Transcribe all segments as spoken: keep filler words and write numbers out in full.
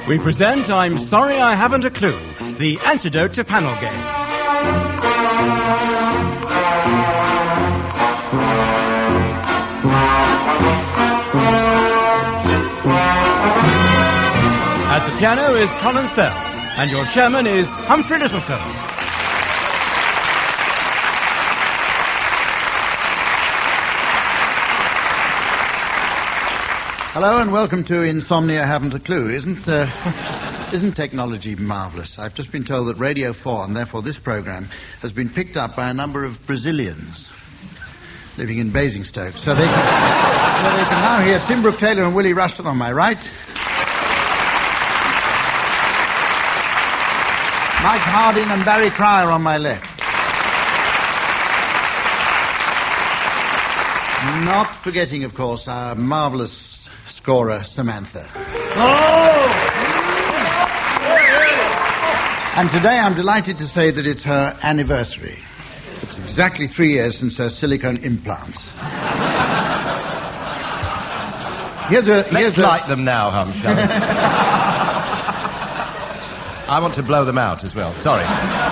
We present I'm Sorry I Haven't a Clue, the antidote to panel game. At the piano is Colin Sell, and your chairman is Humphrey Littlestone. Hello and welcome to Insomnia Haven't a Clue. Isn't uh, isn't technology marvellous? I've just been told that Radio four, and therefore this programme, has been picked up by a number of Brazilians living in Basingstoke. So they, so they can now hear Tim Brooke-Taylor and Willie Rushton on my right, Mike Harding and Barry Cryer on my left. Not forgetting, of course, our marvellous scorer, Samantha. Oh! And today I'm delighted to say that it's her anniversary. It's exactly three years since her silicone implants. Here's a... Let's here's light a... them now, Hum, shall we? I want to blow them out as well. Sorry.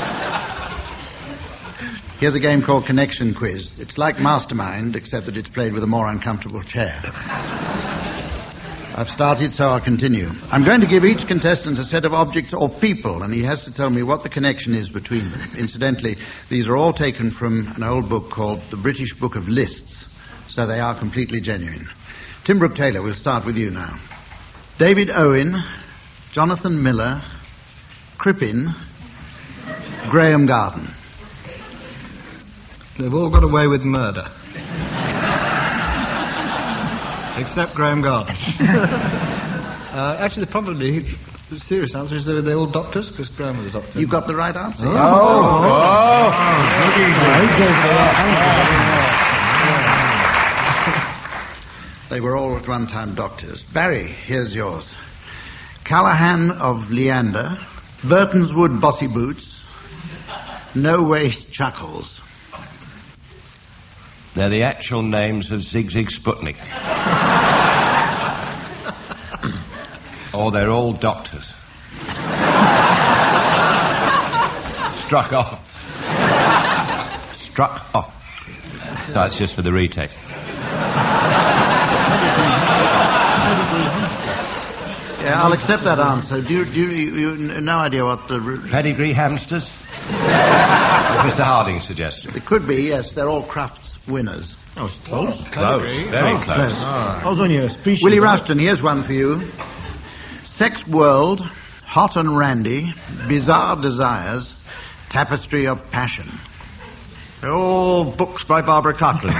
Here's a game called Connection Quiz. It's like Mastermind, except that it's played with a more uncomfortable chair. I've started, so I'll continue. I'm going to give each contestant a set of objects or people, and he has to tell me what the connection is between them. Incidentally, these are all taken from an old book called The British Book of Lists, so they are completely genuine. Tim Brooke-Taylor, we'll start with you now. David Owen, Jonathan Miller, Crippen, Graham Garden. They've all got away with murder. Except Graham Garden. uh, actually, probably, the serious answer is they're, they're all doctors, because Graham was a doctor. You've got the right answer. Oh! oh. oh. They were all at one time doctors. Barry, here's yours. Callahan of Leander, Burton's Wood Bossy Boots, No Waste Chuckles. They're the actual names of Zig Zig Sputnik. Or they're all doctors. Struck off. Struck off. So it's just for the retake. Yeah, I'll accept that answer. Do you, do you, you, you no idea what the... Pedigree hamsters? Mister Harding suggested. It could be, yes. They're all Crufts winners. Oh, it's close. Close. Very Oh, close. close. I was only a species. Willie Rushton, here's one for you. Sex World, Hot and Randy, Bizarre Desires, Tapestry of Passion. They're all books by Barbara Cartland.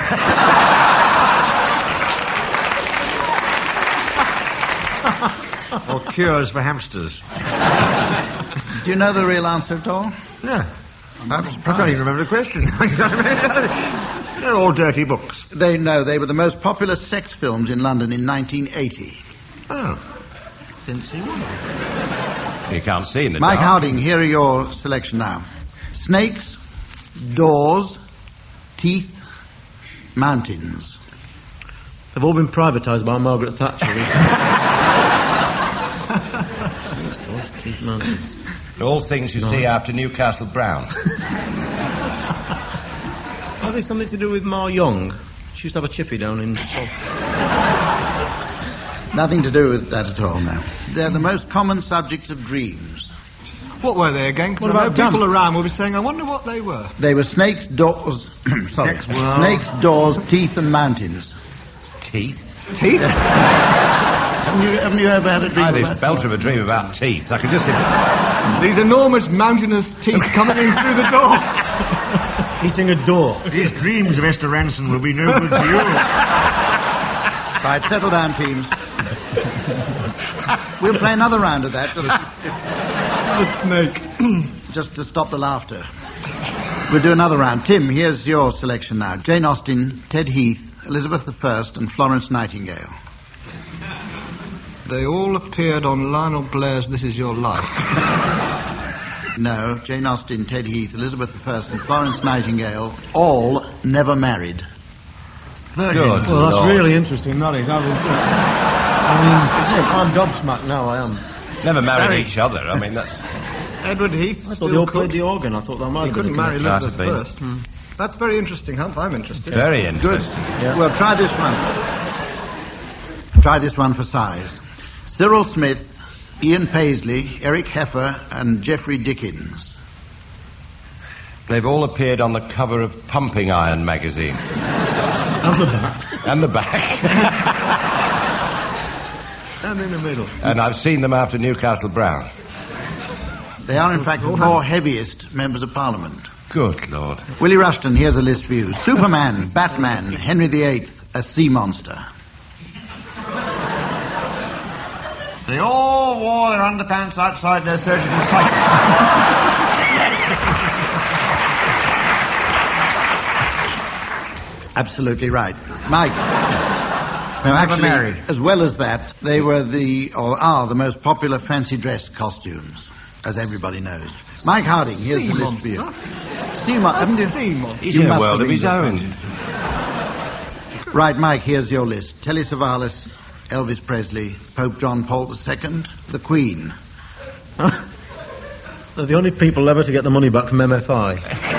Or cures for hamsters. Do you know the real answer at all? Yeah. I can't even remember the question. They're all dirty books. They know they were the most popular sex films in London in nineteen eighty. Oh. Didn't see one. You can't see in the Mike dark. Harding, here are your selection now. Snakes, doors, teeth, mountains. They've all been privatised by Margaret Thatcher. Teeth, mountains. All things you No. see after Newcastle Brown. Are they something to do with Ma Young? She used to have a chippy down in... Nothing to do with that at all now. They're the most common subjects of dreams. What were they again? 'Cause What I know about people damp? around will be saying, I wonder what they were. They were snakes, doors... sorry. Sex world. Snakes, doors, teeth and mountains. Teeth? Teeth? Haven't you, haven't you ever had a dream I had this about... belter of a dream about teeth. I could just... These enormous mountainous teeth coming in through the door. Eating a door. These dreams of Esther Ranson will be no good to you. Right, settle down, teams. We'll play another round of that. The snake. Just to stop the laughter. We'll do another round. Tim, here's your selection now. Jane Austen, Ted Heath, Elizabeth the First, and Florence Nightingale. They all appeared on Lionel Blair's This Is Your Life. No, Jane Austen, Ted Heath, Elizabeth the First, and Florence Nightingale, all never married. Good Well, that's Lord. really interesting, that is. I, was, I mean, I'm gobsmacked now, I am. Never married Very- each other. I mean, that's... Edward Heath. I thought they all played the organ. I thought that might He have couldn't been marry Might Elizabeth have been. first. Hmm. That's very interesting, Hump. I'm interested. Very Good. interesting. Well, try this one. Try this one for size. Cyril Smith, Ian Paisley, Eric Heffer, and Geoffrey Dickens. They've all appeared on the cover of Pumping Iron magazine. And the back. And the back. And in the middle. And I've seen them after Newcastle Brown. They are, in fact, the four heaviest members of Parliament. Good Lord. Willie Rushton, here's a list for you. Superman, Batman, Henry the Eighth, a sea monster. They all wore their underpants outside their surgical tights. Absolutely right. Mike. No, actually, married. as well as that, they were the, or are, the most popular fancy dress costumes, as everybody knows. Mike Harding, here's the list for you. Sea monster. He's in a world of his own. Right, Mike, here's your list. Telly Savalas, Elvis Presley, Pope John Paul the Second, the Queen. They're the only people ever to get the money back from M F I.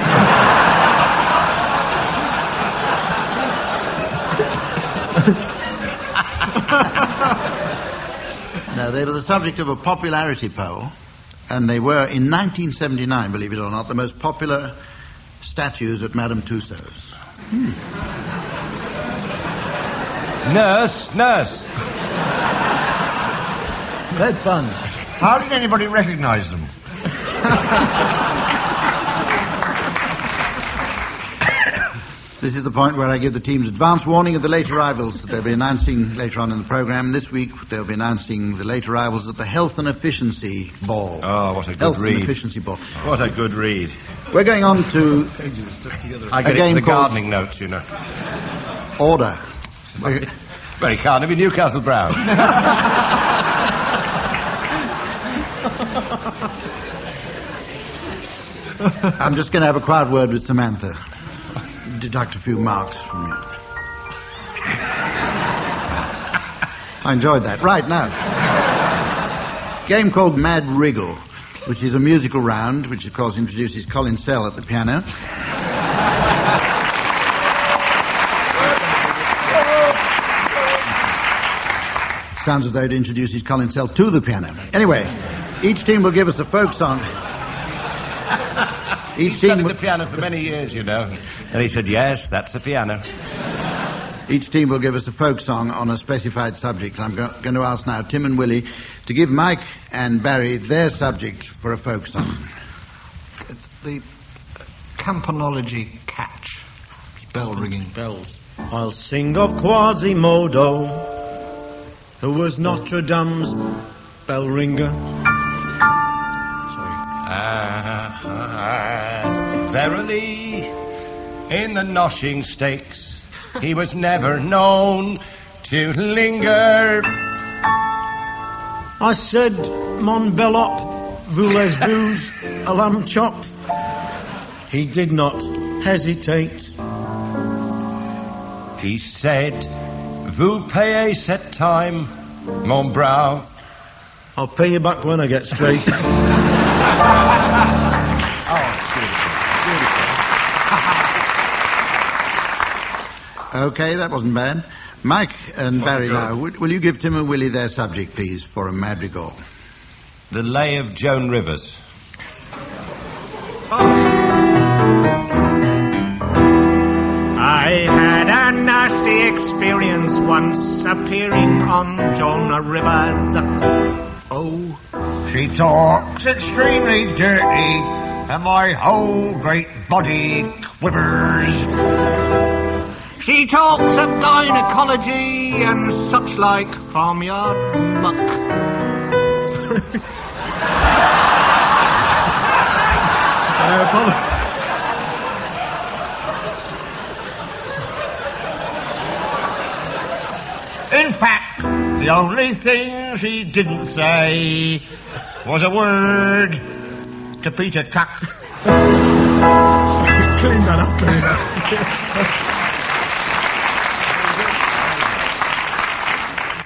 No, they were the subject of a popularity poll, and they were, in nineteen seventy-nine, believe it or not, the most popular statues at Madame Tussauds. Nurse, nurse. Red fun. How did anybody recognise them? This is the point where I give the teams advance warning of the late arrivals that they'll be announcing later on in the programme. This week, they'll be announcing the late arrivals at the Health and Efficiency Ball. Oh, what a good Health read. and Efficiency Ball. What a good read. We're going on to I get A it game from the called- gardening notes, you know. order. Very Carnaby, Newcastle Brown. I'm just going to have a quiet word with Samantha. Deduct a few marks from you. I enjoyed that. Right, now. Game called Mad Wriggle, which is a musical round, which of course introduces Colin Sell at the piano. Sounds as though it introduces Colin Sell to the piano. Anyway, each team will give us a folk song. Each He's team studied will... the piano for many years, you know. And he said, yes, that's the piano. Each team will give us a folk song on a specified subject. I'm go- going to ask now Tim and Willie to give Mike and Barry their subject for a folk song. It's the campanology catch. Bell ringing. Bells. I'll sing of Quasimodo, who was Notre Dame's bell ringer. Ah, verily, in the noshing stakes, he was never known to linger. I said, Mon Bellop, voulez vous a lamb chop? He did not hesitate. He said, vous payez cette time, mon brave. I'll pay you back when I get straight. Okay, that wasn't bad. Mike and Barry now, will, will you give Tim and Willie their subject, please, for a madrigal? The Lay of Joan Rivers. I had a nasty experience once appearing on Jonah River. Oh, she talks extremely dirty, and my whole great body quivers. She talks of gynecology and such like farmyard muck. I apologize. In fact, the only thing she didn't say was a word to Peter Tuck. Clean that up.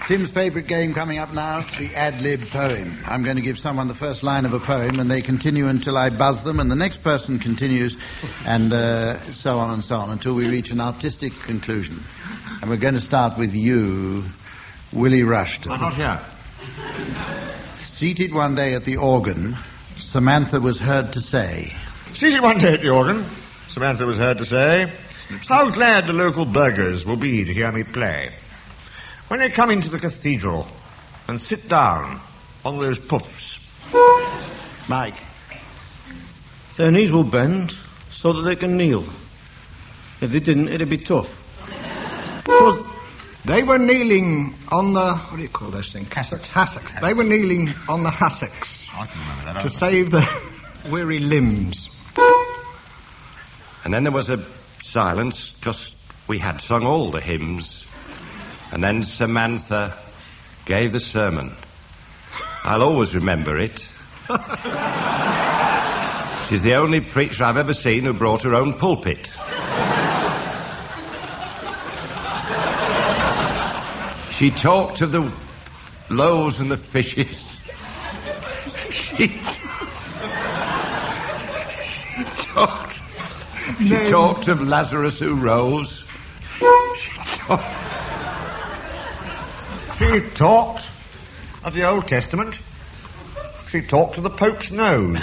Tim's favourite game coming up now, the ad-lib poem. I'm going to give someone the first line of a poem, and they continue until I buzz them, and the next person continues, and uh, so on and so on, until we reach an artistic conclusion. And we're going to start with you, Willie Rushton. I'm not here. Seated one day at the organ, Samantha was heard to say... Seated one day at the organ, Samantha was heard to say, "How glad the local burghers will be to hear me play. When they come into the cathedral and sit down on those puffs." Mike. Their knees will bend so that they can kneel. If they didn't, it'd be tough. Was, they were kneeling on the, what do you call those things? Hassocks. Hassocks. They were kneeling on the hassocks I can remember that. to save their weary limbs. And then there was a silence, because we had sung all the hymns. And then Samantha gave the sermon. I'll always remember it. She's the only preacher I've ever seen who brought her own pulpit. She talked of the loaves and the fishes. She, she talked... She no. talked of Lazarus who rose. She talked... She talked of the Old Testament. She talked of the Pope's nose.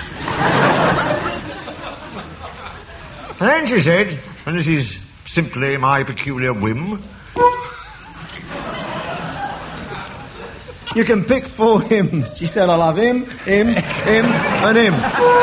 And then she said, and this is simply my peculiar whim, "You can pick four hymns." She said, "I'll have him, him, him, and him."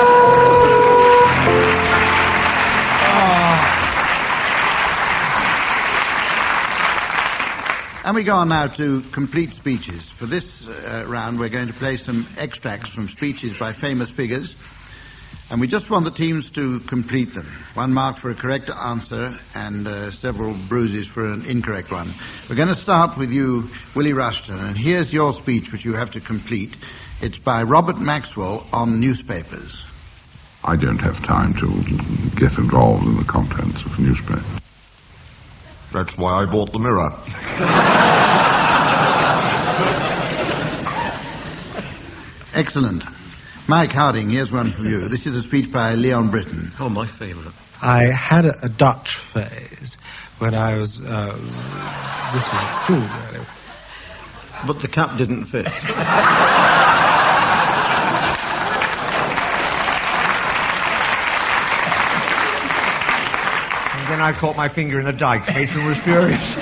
And we go on now to complete speeches. For this uh, round, we're going to play some extracts from speeches by famous figures, and we just want the teams to complete them. One mark for a correct answer and uh, several bruises for an incorrect one. We're going to start with you, Willie Rushton, and here's your speech, which you have to complete. It's by Robert Maxwell on newspapers. I don't have time to get involved in the contents of newspapers. That's why I bought the Mirror. Excellent. Mike Harding, here's one from you. This is a speech by Leon Britton. Oh, my favourite. I had a, a Dutch phase when I was... Uh, this was at school, really. But the cap didn't fit. Then I caught my finger in the dike. Matron was furious.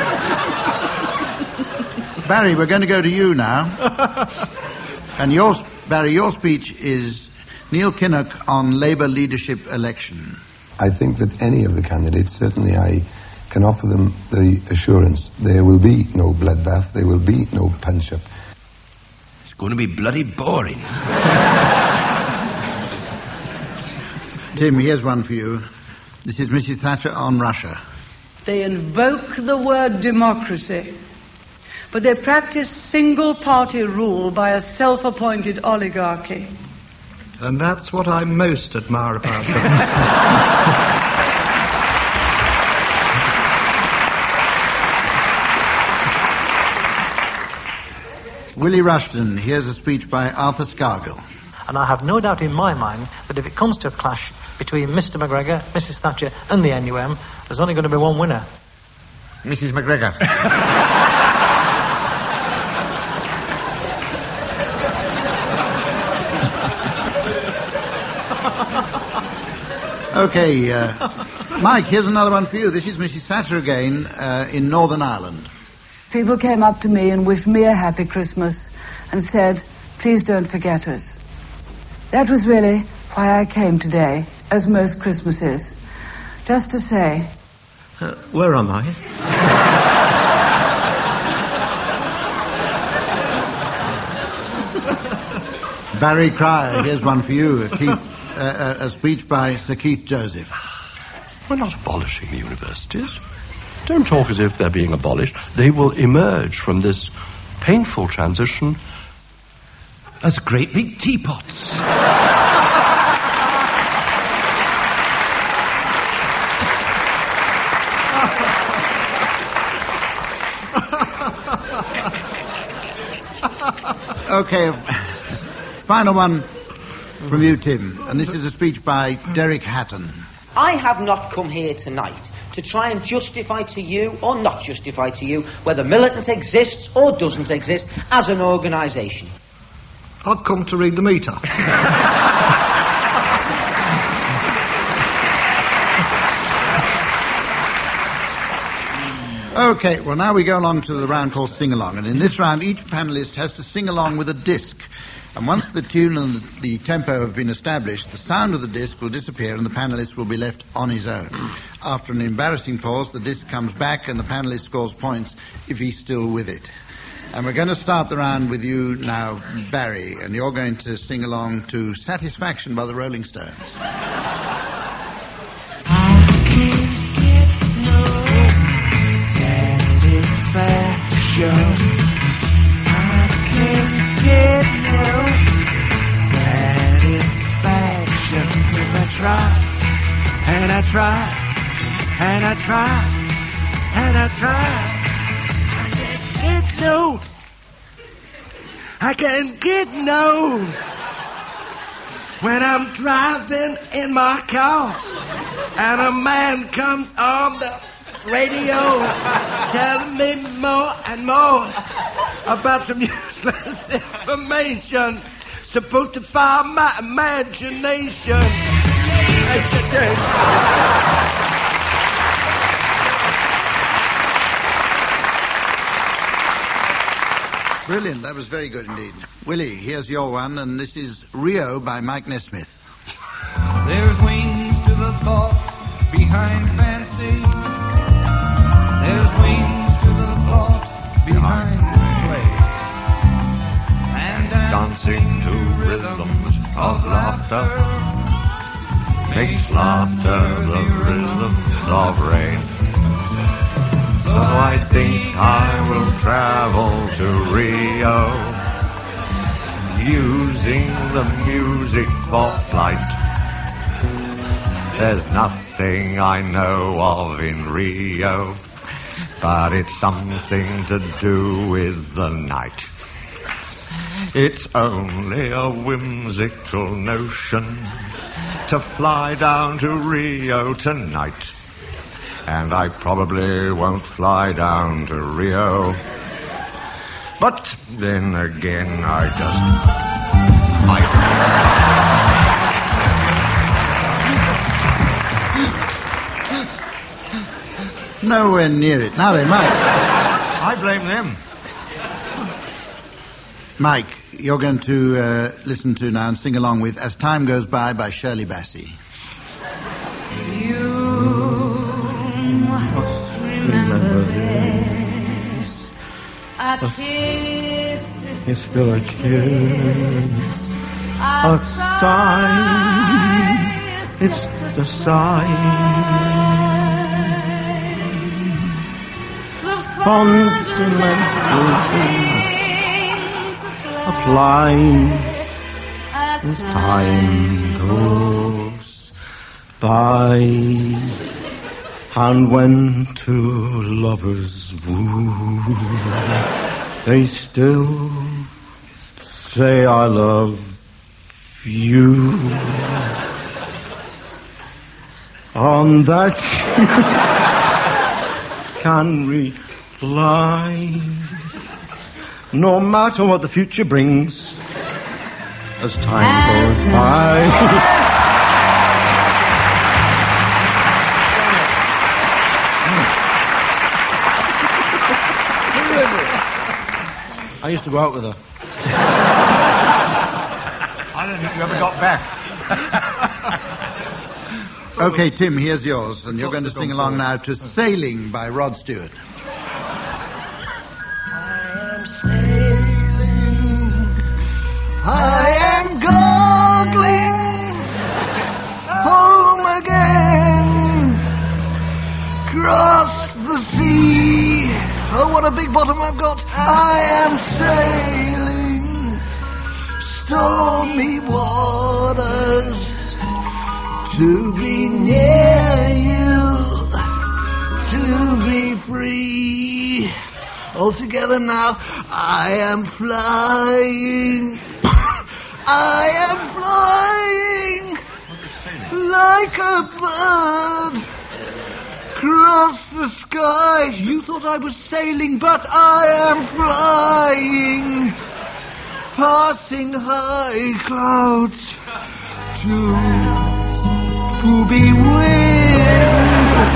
Barry, we're going to go to you now. And yours, Barry, your speech is Neil Kinnock on Labour leadership election. I think that any of the candidates, certainly I can offer them the assurance there will be no bloodbath, there will be no punch-up. It's going to be bloody boring. Tim, here's one for you. This is Missus Thatcher on Russia. They invoke the word democracy, but they practice single-party rule by a self-appointed oligarchy. And that's what I most admire about them. Willie Rushton, here's a speech by Arthur Scargill. And I have no doubt in my mind that if it comes to a clash between Mister McGregor, Missus Thatcher and the N U M, there's only going to be one winner. Missus McGregor. Okay, uh, Mike, here's another one for you. This is Missus Thatcher again uh, in Northern Ireland. People came up to me and wished me a happy Christmas and said, "Please don't forget us." That was really why I came today, as most Christmases. Just to say... Uh, where am I? Barry Cryer, here's one for you. Keith, uh, a speech by Sir Keith Joseph. We're not abolishing the universities. Don't talk as if they're being abolished. They will emerge from this painful transition as great big teapots. Okay, final one from you, Tim. And this is a speech by Derek Hatton. I have not come here tonight to try and justify to you, or not justify to you, whether Militant exists or doesn't exist as an organisation. I've come to read the meter. Okay, well, now we go along to the round called Sing Along. And in this round, each panellist has to sing along with a disc. And once the tune and the, the tempo have been established, the sound of the disc will disappear and the panellist will be left on his own. After an embarrassing pause, the disc comes back and the panellist scores points if he's still with it. And we're going to start the round with you now, Barry, and you're going to sing along to Satisfaction by the Rolling Stones. Satisfaction. I can't get no satisfaction, 'cause I try, and I try, and I try, and I try. I can't get no. I can't get no. When I'm driving in my car, and a man comes on the radio telling me more and more about some useless information supposed to fire my imagination. Brilliant, that was very good indeed. Willie, here's your one, and this is Rio by Mike Nesmith. There's wings to the thought behind fancy. There's wings to the thought behind play. And dancing to rhythms of laughter makes laughter the rhythms of rain. So I think I will travel to Rio, using the music for flight. There's nothing I know of in Rio, but it's something to do with the night. It's only a whimsical notion to fly down to Rio tonight. And I probably won't fly down to Rio. But then again, I just might. Nowhere near it. Now they might. I blame them. Mike, you're going to uh, listen to now and sing along with As Time Goes By by Shirley Bassey. You must remember this. A kiss It's still a kiss, a sigh. It's the sigh. Fundamental things apply as time goes by, and when two lovers woo, they still say I love you. On that can rely, no matter what the future brings, as time goes by. I used to go out with her. I don't think you ever got back. Okay, Tim, here's yours, and you're going to sing along now to Sailing by Rod Stewart. I am goggling home again, cross the sea. Oh, what a big bottom I've got. I am sailing stormy waters to be near you, to be free. All together now. I am flying. I am flying like a bird across the sky. You thought I was sailing, but I am flying, passing high clouds to to be with.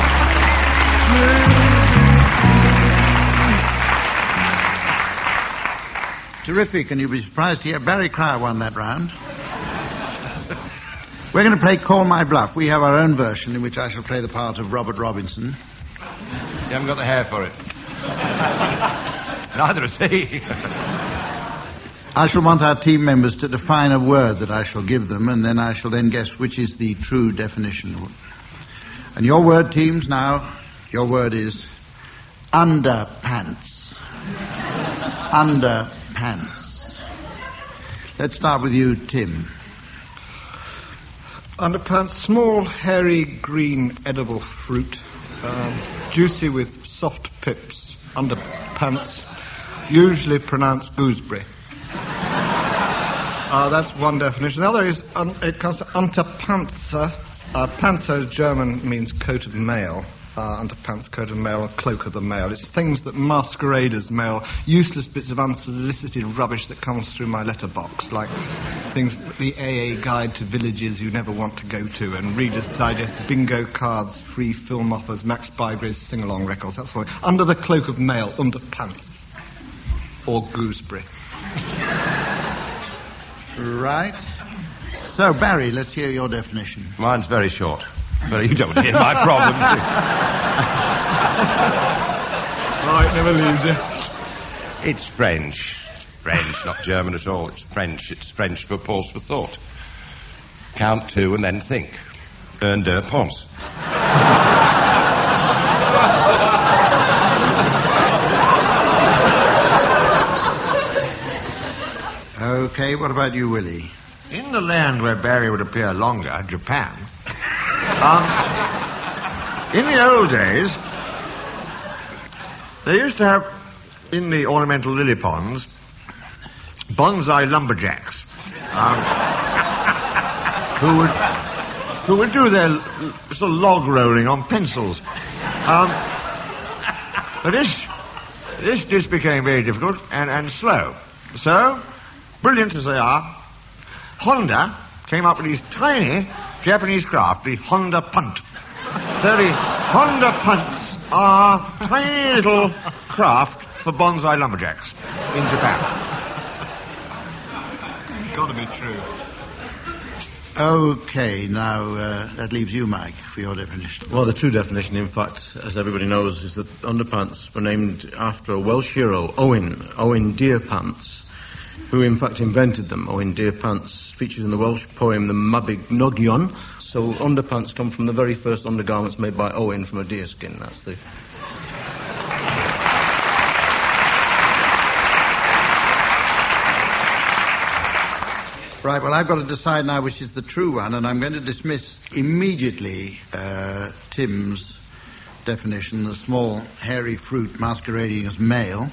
Terrific, and you'll be surprised to hear Barry Cryer won that round. We're going to play Call My Bluff. We have our own version in which I shall play the part of Robert Robinson. You haven't got the hair for it. Neither has he. I shall want our team members to define a word that I shall give them, and then I shall then guess which is the true definition. And your word, teams, now, your word is underpants. Underpants. Let's start with you, Tim. Underpants, small, hairy, green, edible fruit, um, juicy with soft pips. Underpants, usually pronounced gooseberry. Uh, that's one definition. The other is, um, it comes to Unterpanzer. Uh, Panzer, German, means coat of mail. Uh, underpants, coat of mail, cloak of the mail. It's things that masquerade as mail, useless bits of unsolicited rubbish that comes through my letterbox, like things, the A A guide to villages you never want to go to, and Reader's Digest bingo cards, free film offers, Max Bygrave's sing-along records. That's what. Under the cloak of mail, underpants, or gooseberry. Right. So, Barry, let's hear your definition. Mine's very short. But you don't hear my problems. Right, never leaves you. It's French. It's French, not German at all. It's French. It's French for pause for thought. Count two and then think. Un, deux, pense. Okay, what about you, Willie? In the land where Barry would appear longer, Japan, um, in the old days, they used to have, in the ornamental lily ponds, bonsai lumberjacks, um, who would who would do their l- sort of log rolling on pencils. Um, but this this just became very difficult and, and slow. So, brilliant as they are, Honda came up with these tiny Japanese craft, the Honda Punt. So the Honda Punts are tiny little craft for bonsai lumberjacks in Japan. It's got to be true. Okay, now uh, that leaves you, Mike, for your definition. Well, the true definition, in fact, as everybody knows, is that underpants were named after a Welsh hero, Owen, Owen Deerpants, who in fact invented them. Owen Deerpants features in the Welsh poem The Mabinogion. So underpants come from the very first undergarments made by Owen from a deerskin. That's the... Right, well, I've got to decide now which is the true one, and I'm going to dismiss immediately uh, Tim's definition, the small, hairy fruit masquerading as male.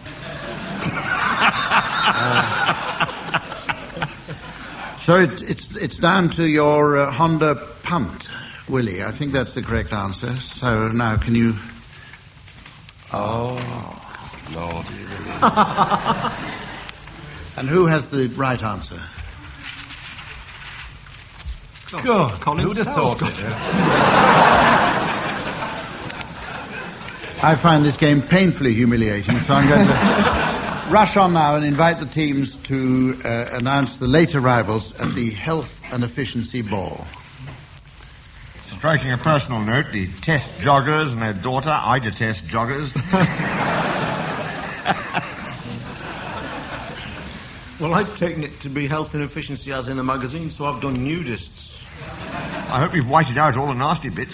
uh, so it, it's it's down to your uh, Honda Punt, Willie. I think that's the correct answer. So now can you... Oh, Lord. And who has the right answer? God, Colin who'd have thought it? I find this game painfully humiliating, so I'm going to rush on now and invite the teams to uh, announce the late arrivals at the Health and Efficiency Ball. Striking a personal note, the test joggers and their daughter, I detest joggers. Well, I've taken it to be health and efficiency as in the magazine, so I've done nudists. I hope you've whited out all the nasty bits.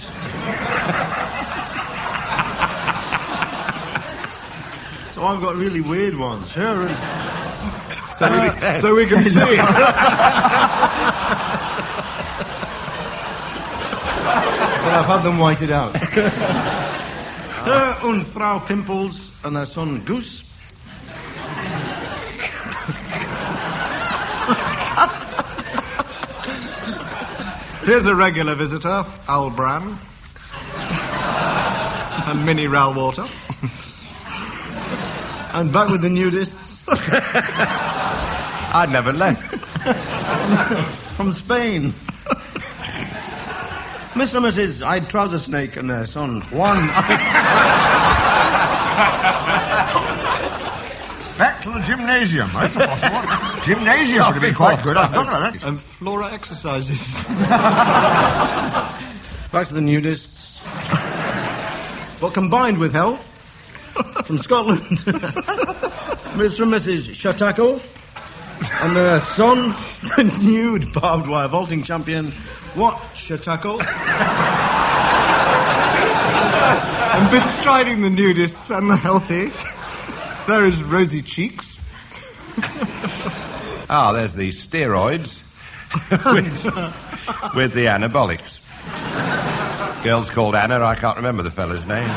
So I've got really weird ones here, and so, we, so we can see. But I've had them whited out. Sir und Frau Pimples and their son Goose. Here's a regular visitor, Al Bram. And Minnie Ralwater. And back with the nudists. I'd never left. From Spain. Mister and Missus I'd Trouser Snake and their son Juan. Back to the gymnasium. That's possible. Gymnasium would have been quite good. I've done that. And Flora exercises. Back to the nudists. But combined with health. From Scotland. Mister and Missus Shatako. And their son, the nude barbed wire vaulting champion, What Shatako. And bestriding the nudists and the healthy, there is Rosy Cheeks. Ah, there's the steroids with, with the anabolics. Girl's called Anna, I can't remember the fella's name.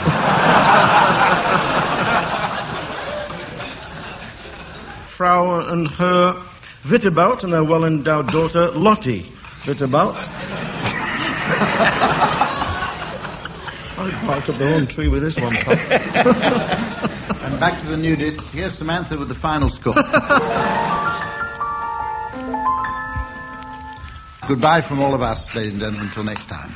Frau and her Wittebout and their well-endowed daughter, Lottie Wittebout. I barked up the wrong tree with this one, Pop. And back to the nudists. Here's Samantha with the final score. Goodbye from all of us, ladies and gentlemen, until next time.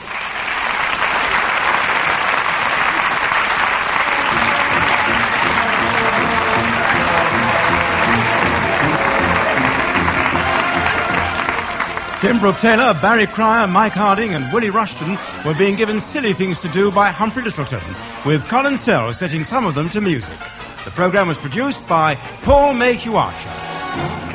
Tim Brooke Taylor, Barry Cryer, Mike Harding and Willie Rushton were being given silly things to do by Humphrey Littleton, with Colin Sells setting some of them to music. The programme was produced by Paul Mayhew Archer.